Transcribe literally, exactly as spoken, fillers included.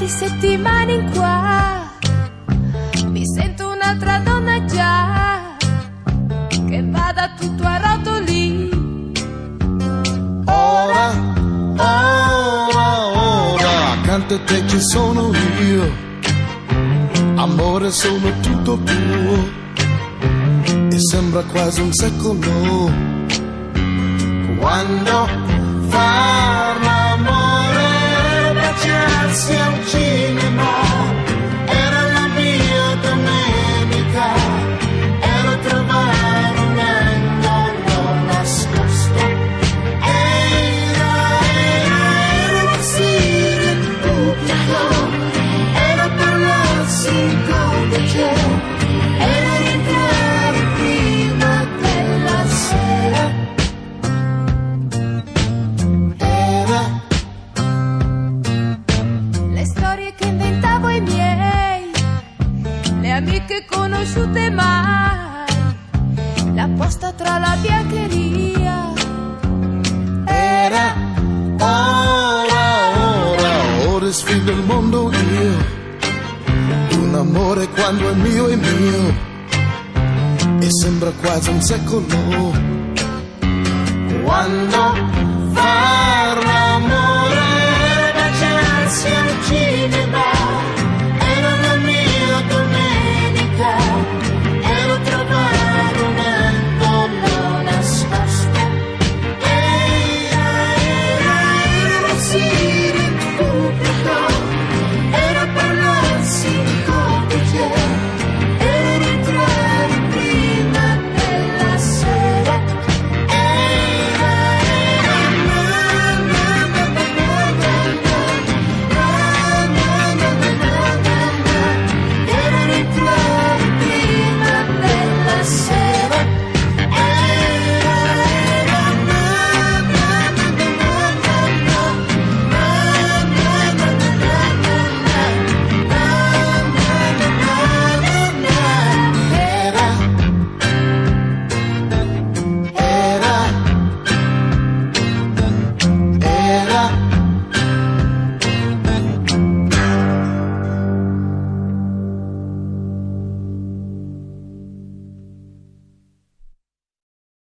avanti, settimane in qua. Mi sento un'altra donna già, che vada tutto a rotoli. Ora, ora, ora, accanto a te ci sono io. Amore, sono tutto tuo. E sembra quasi un secolo quando fa l'amore, baciarsi al cinema era la mia domenica, era trovare un angolo nascosto, era, era, era vestire in pubblico, era parlarsi in codice, era rientrare prima della sera. Amiche conosciute mai, la posta tra la biancheria. Era, ora, ora, ora sfido il mondo io. Un amore quando è mio è mio. E sembra quasi un secolo quando fa